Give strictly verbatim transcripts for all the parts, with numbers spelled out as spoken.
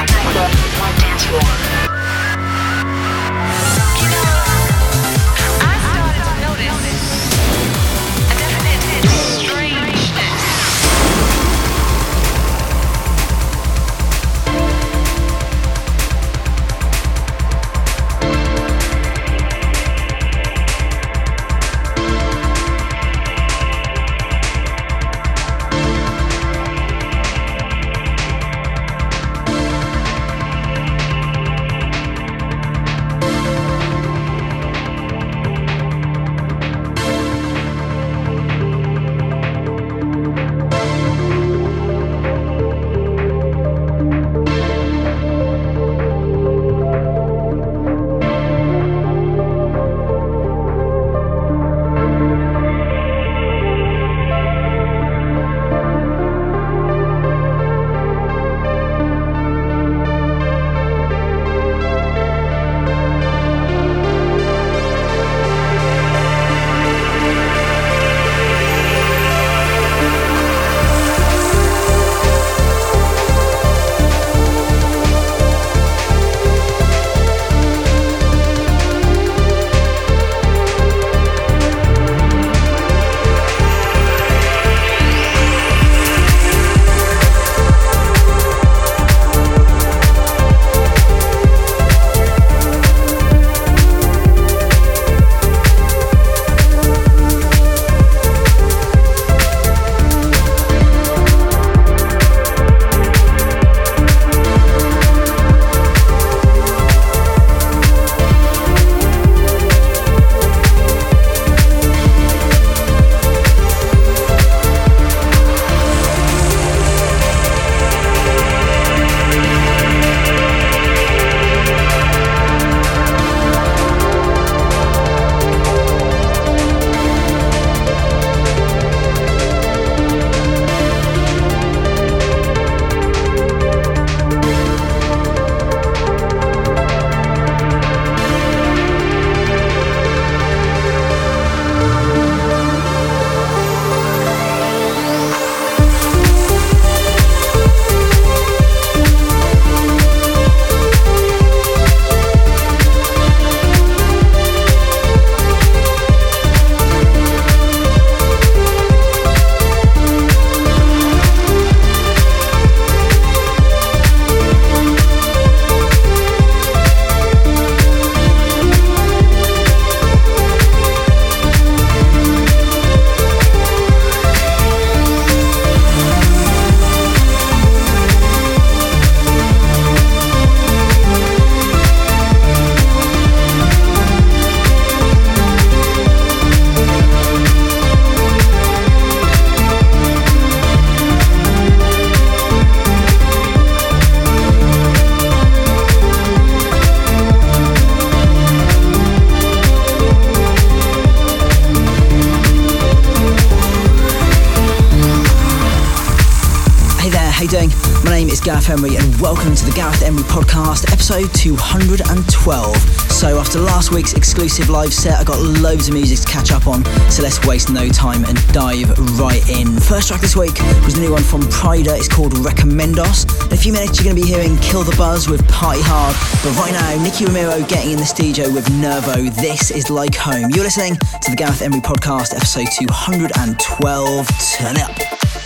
Gareth Emery, and welcome to the Gareth Emery Podcast, episode two hundred twelve. So after last week's exclusive live set, I got loads of music to catch up on, so let's waste no time and dive right in. First track this week was the new one from Pryda. It's called Recomendos. In a few minutes you're going to be hearing Kill the Buzz with Party Hard, but right now Nicky Romero getting in the studio with Nervo. This is Like Home. You're listening to the Gareth Emery Podcast, episode two hundred twelve. Turn it up.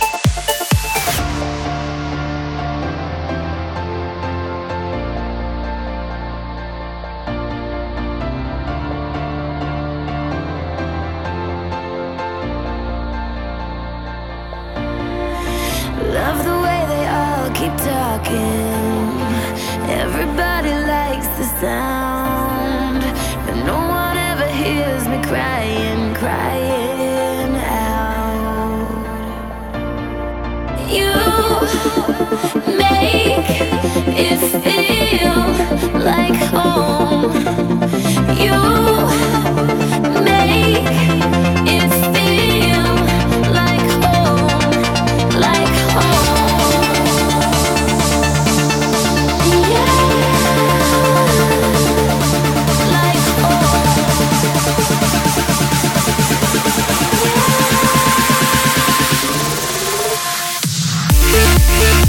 Love the way they all keep talking. Everybody likes the sound, but no one ever hears me crying, crying out. You make it feel like home. You make it feel like home, like home. Yeah, like home.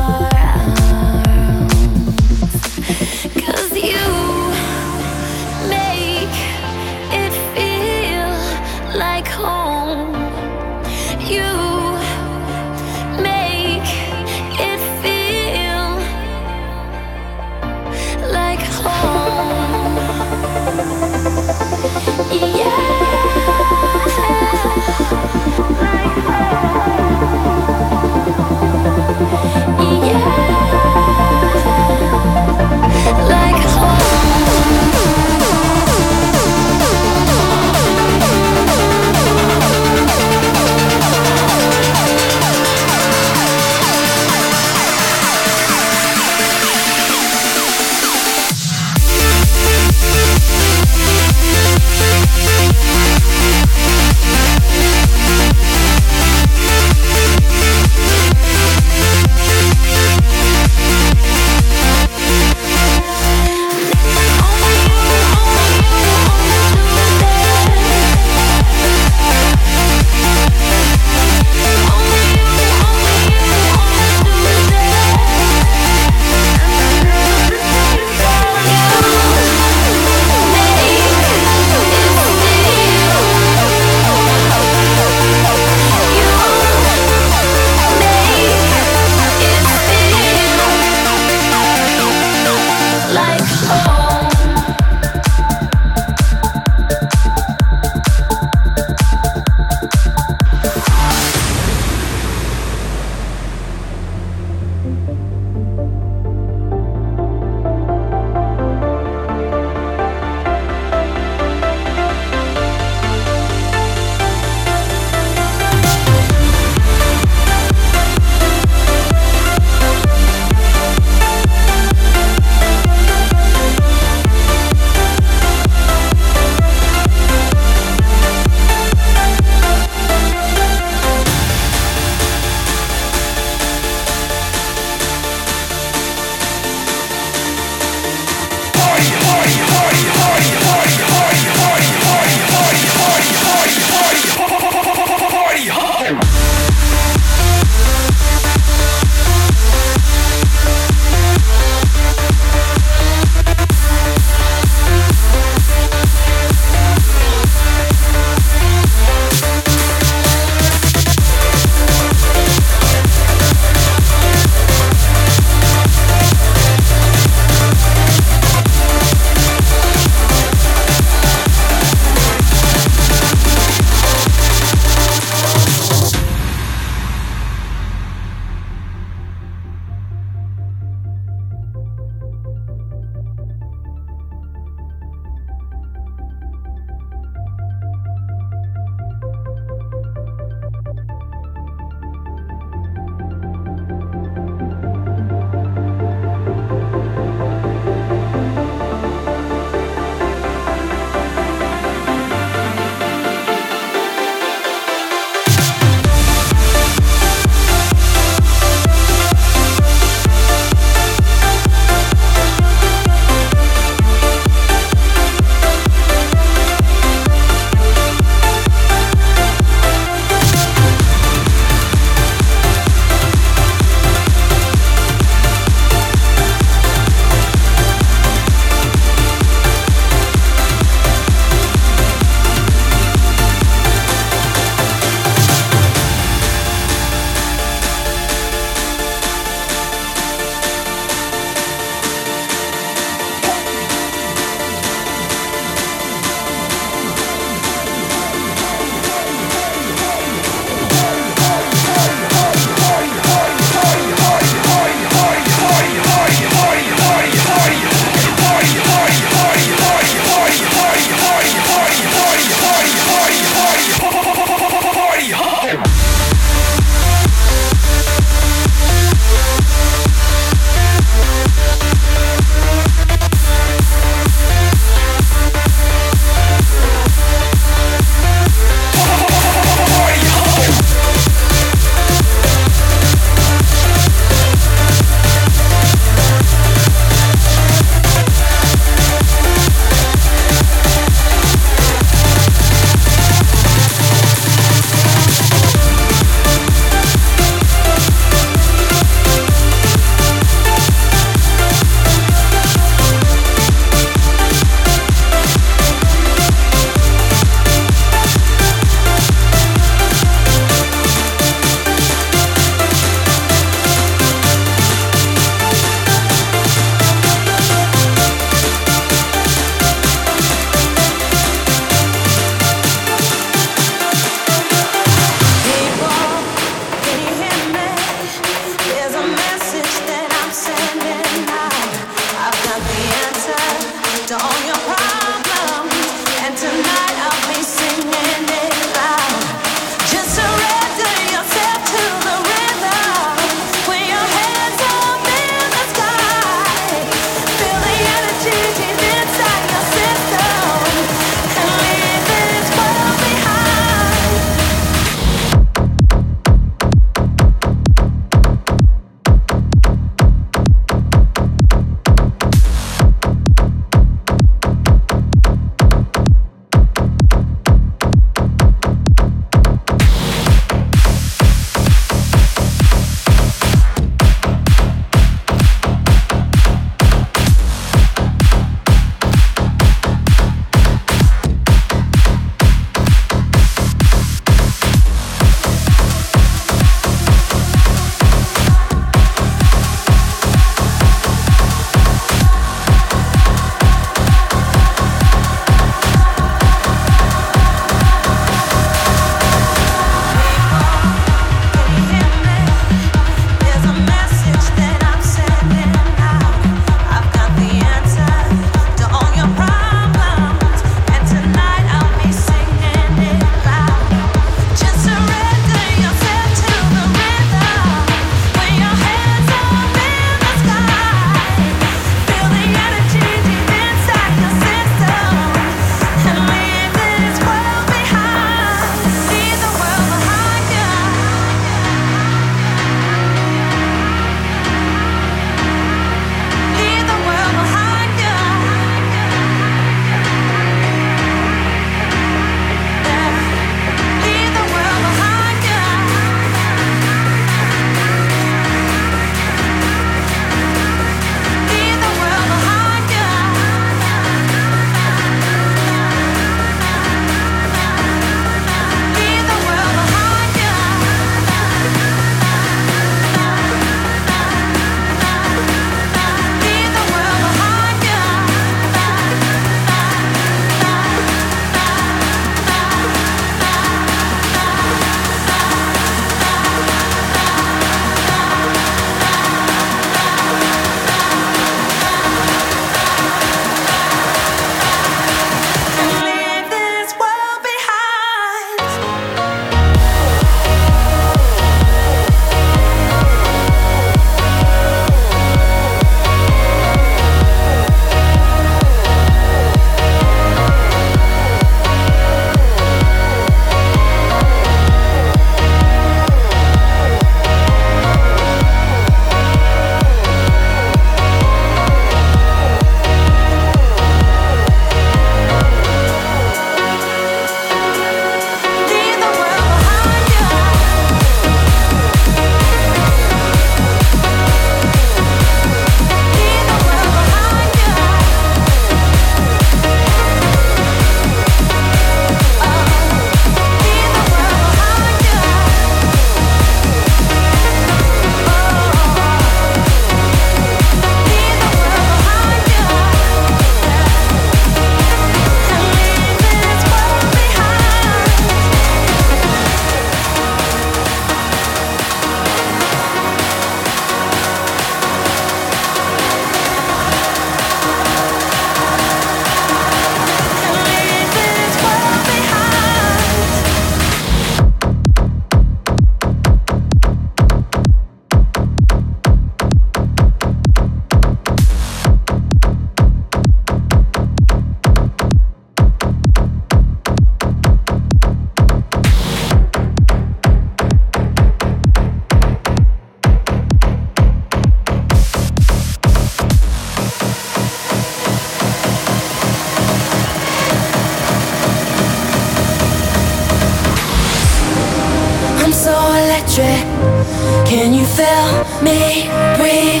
Can you feel me breathe?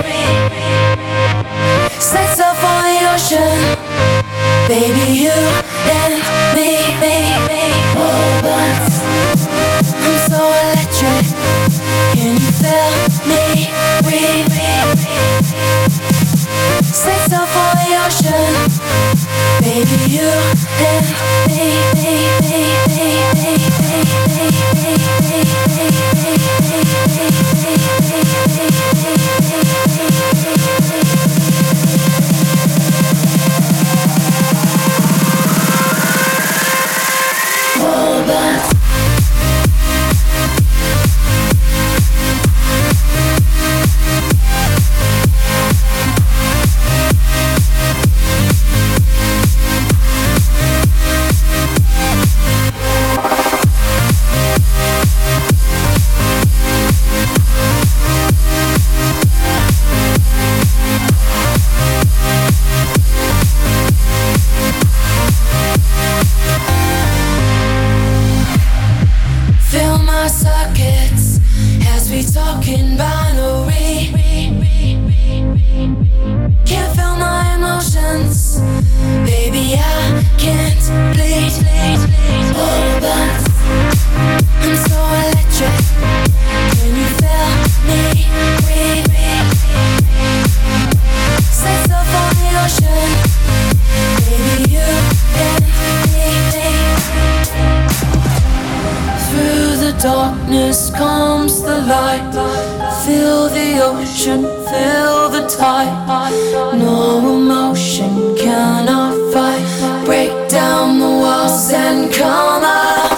Set off on the ocean, baby, you and me, me, me. Oh, but I'm so electric. Can you feel me breathe? Set off on the ocean, baby, you and me, me, me, me, me, me, me, me, me, me, oh, but talking binary. Can't feel my emotions, baby, I can't bleed. Oh, but I'm so electric. Can you feel me breathe? Set off on the ocean, baby, you and me. Through the darkness comes the light. Feel the ocean, feel the tide. No emotion cannot fight. Break down the walls and come alive.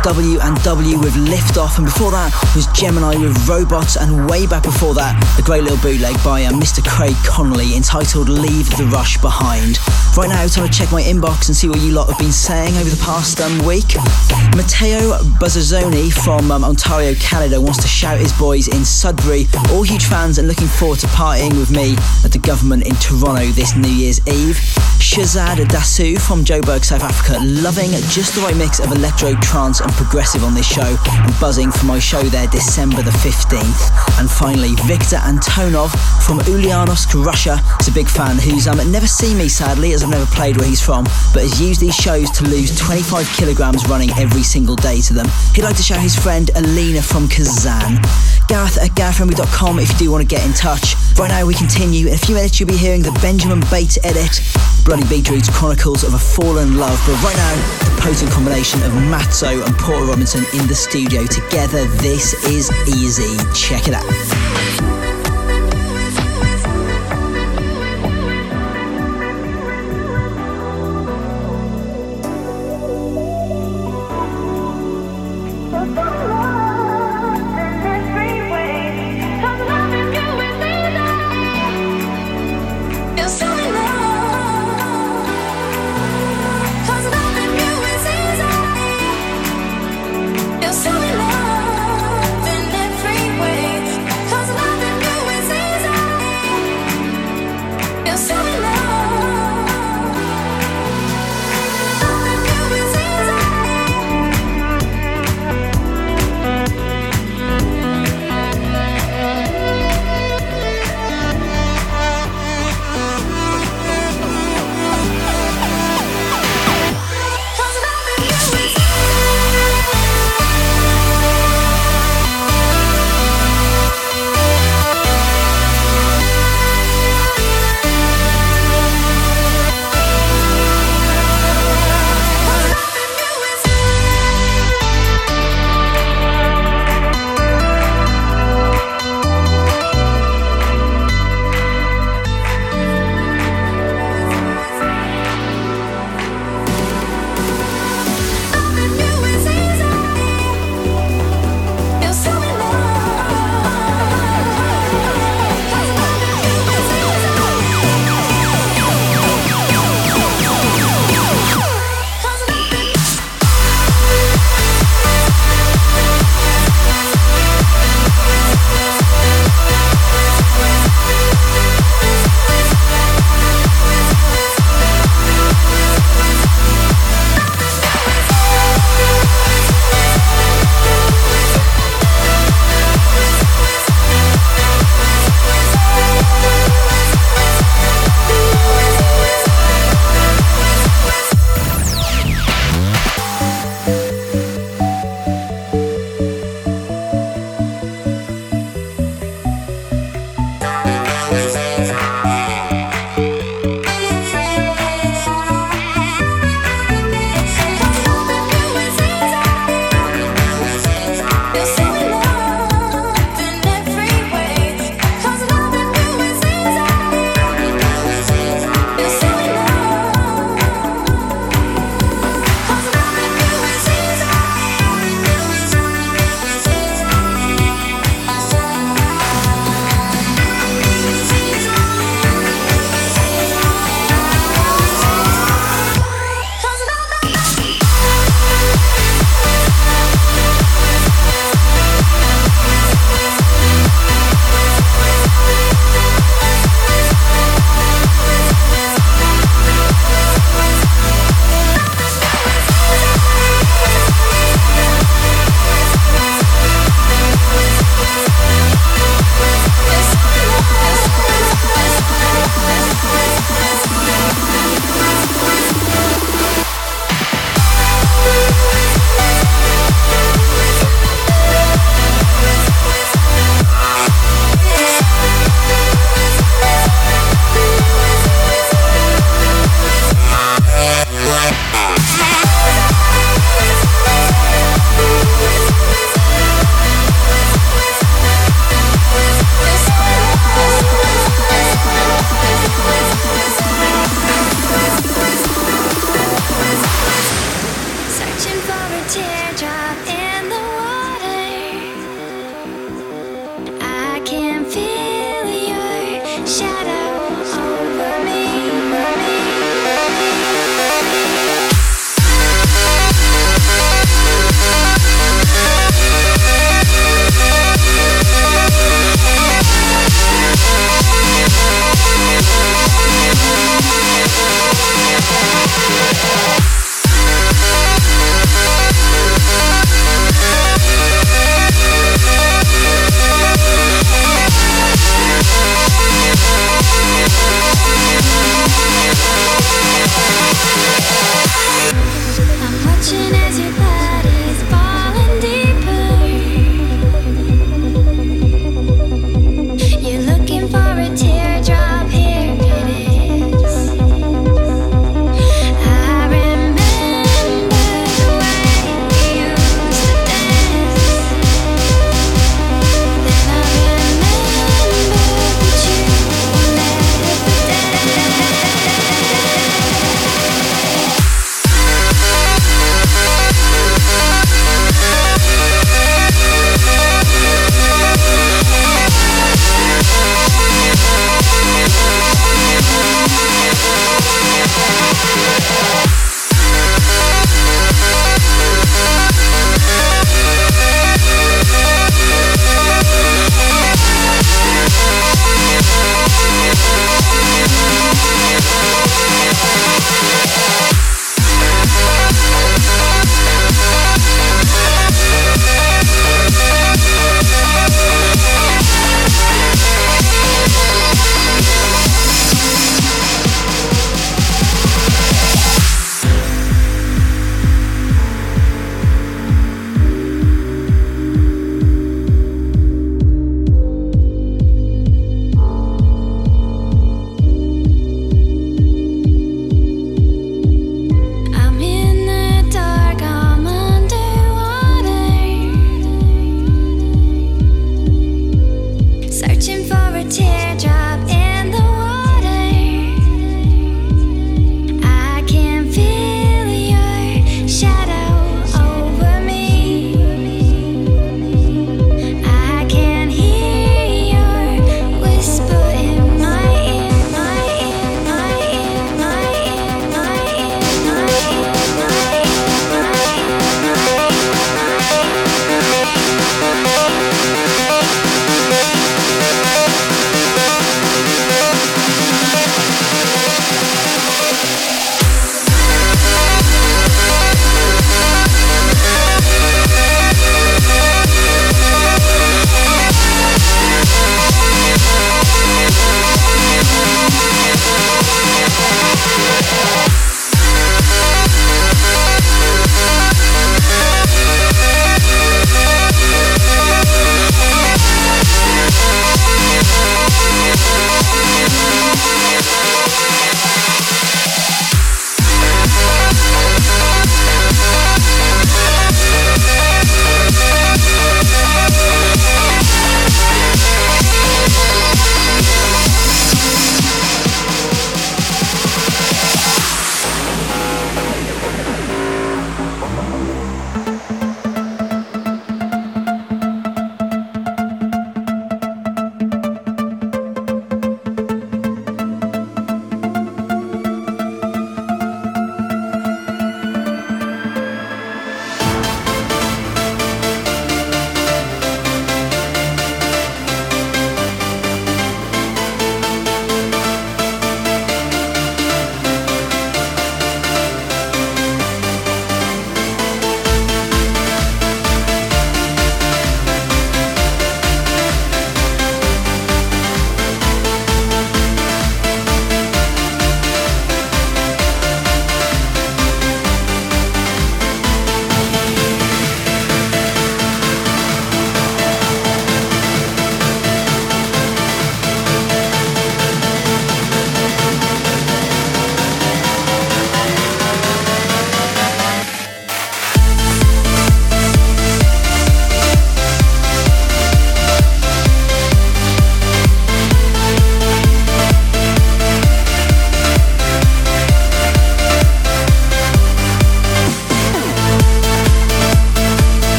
W and W with Lift Off, and before that was Gemini with Robots, and way back before that, a great little bootleg by uh, Mister Craig Connolly entitled Leave the Rush Behind. Right now, time to check my inbox and see what you lot have been saying over the past um, week. Matteo Buzzazzoni from um, Ontario, Canada wants to shout his boys in Sudbury, all huge fans and looking forward to partying with me at the Government in Toronto this New Year's Eve. Shazad Dasu from Joburg, South Africa, loving just the right mix of electro, trance and progressive on this show, and buzzing for my show there December the fifteenth. And finally, Victor Antonov from Ulyanovsk, Russia, is a big fan who's um, never seen me sadly, as I've never played where he's from, but has used these shows to lose twenty-five kilograms running every single day to them. He'd like to shout his friend Alina from Kazan. Gareth at gareth henry dot com if you do want to get in touch. Right now we continue. In a few minutes you'll be hearing the Benjamin Bates edit, Bloody Beetroots Chronicles of a Fallen Love, but right now the potent combination of Matzo and Porter Robinson in the studio together. This is Easy. Check it out. Come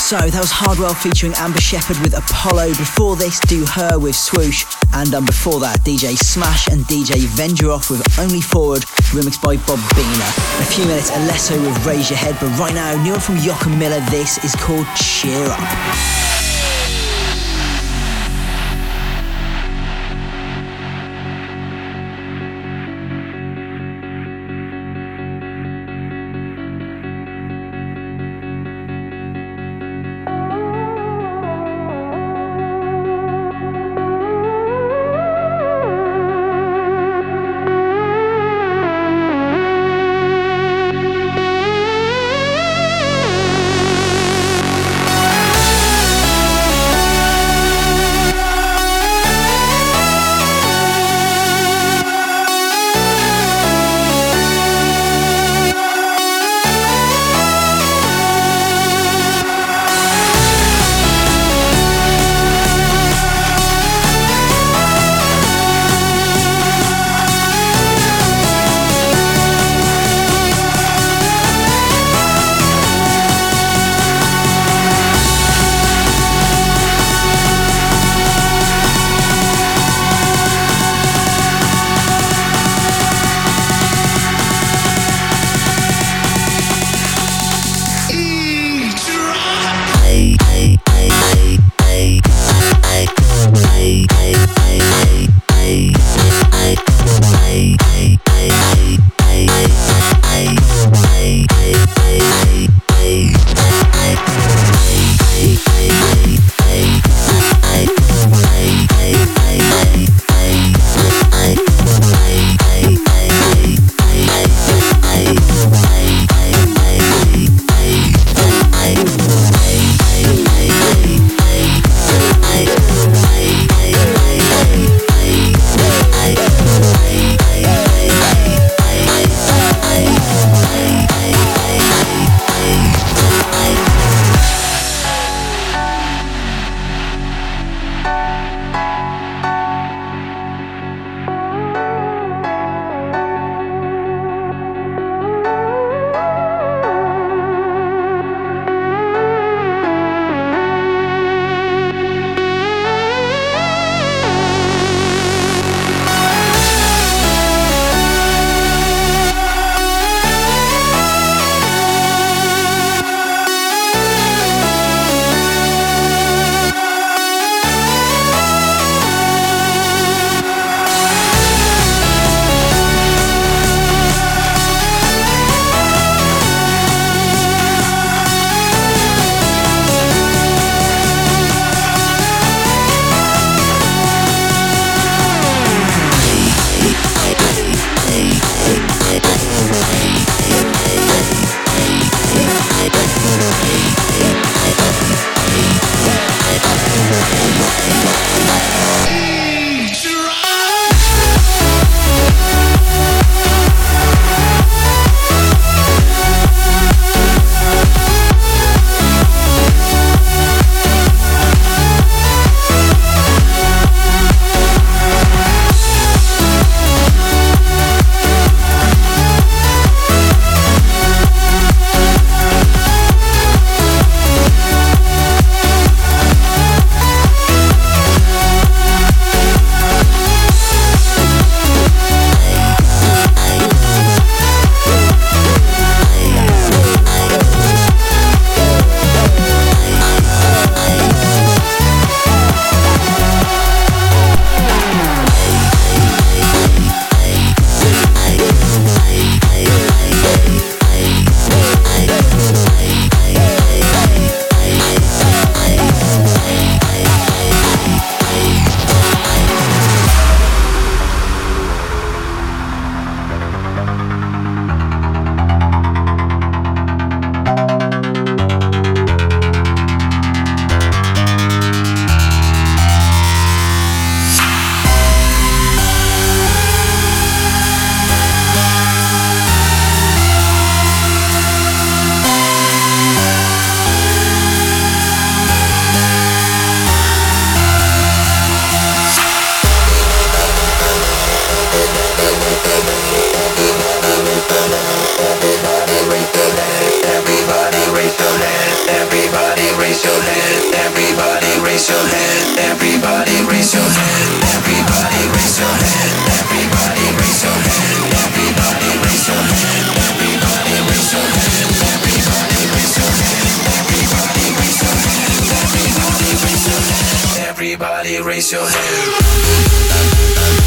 So that was Hardwell featuring Amber Shepherd with Apollo. Before this, Do Her with Swoosh. And um, before that, D J Smash and D J Vengeroff with Only Forward, remixed by Bob Bina. In a few minutes, Alesso with Raise Your Head. But right now, new one from Jochen Miller. This is called Cheer Up. raise your hand. Everybody raise your hand. Everybody raise your hand. Everybody raise your hand. Everybody raise your hand. Everybody raise your hand. Everybody raise your hand. Everybody raise your hand. Everybody raise your hand. Everybody raise your hand.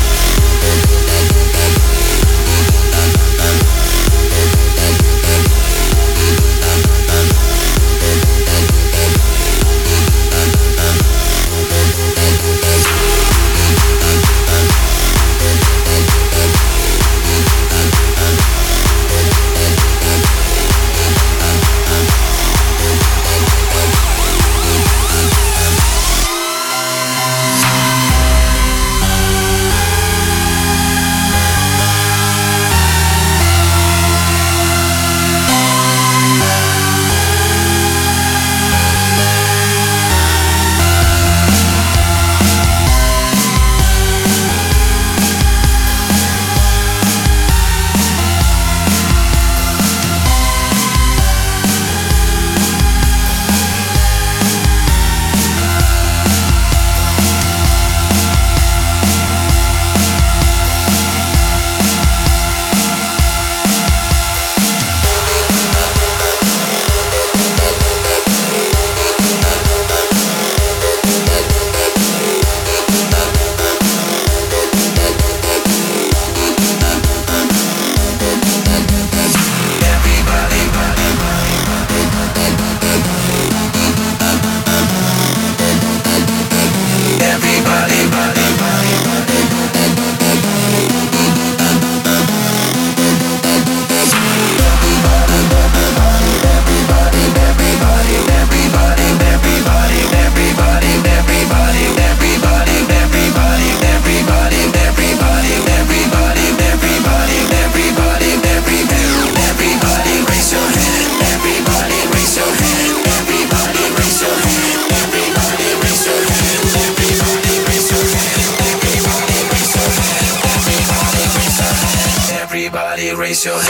Everybody raise your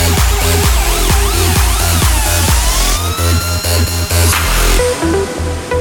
hand.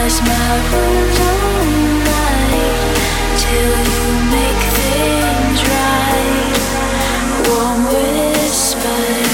There's my rules all night till you make things right. Warm whispers.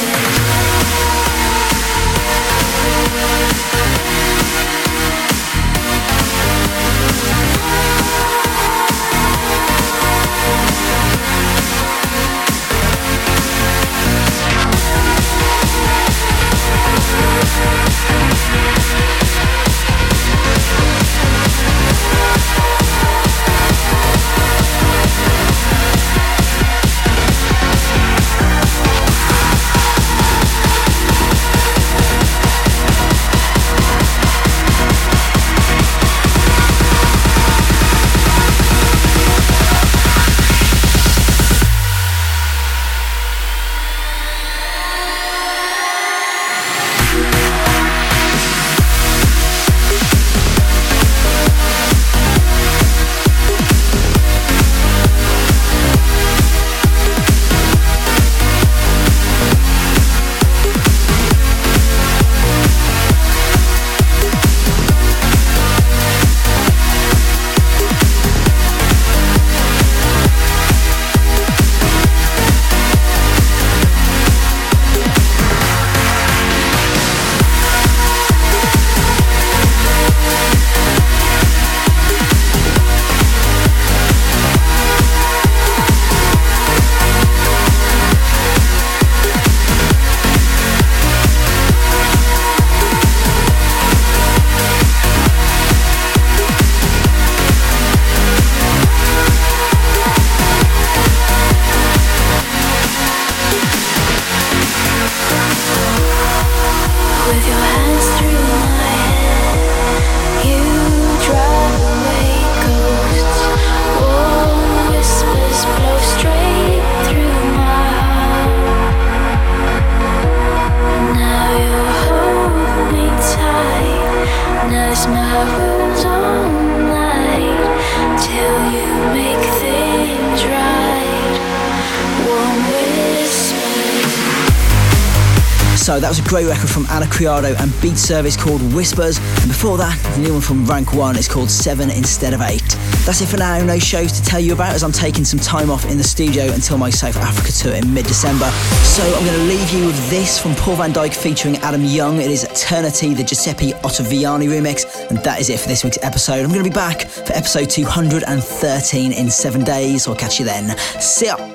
So that was a great record from Anna Criado and Beat Service called Whispers, and before that, the new one from Rank One is called Seven Instead of Eight. That's it for now, no shows to tell you about as I'm taking some time off in the studio until my South Africa tour in mid-December. So I'm going to leave you with this from Paul van Dyk featuring Adam Young. It is Eternity, the Giuseppe Ottaviani remix, and that is it for this week's episode. I'm going to be back for episode two hundred thirteen in seven days, so I'll catch you then. See ya!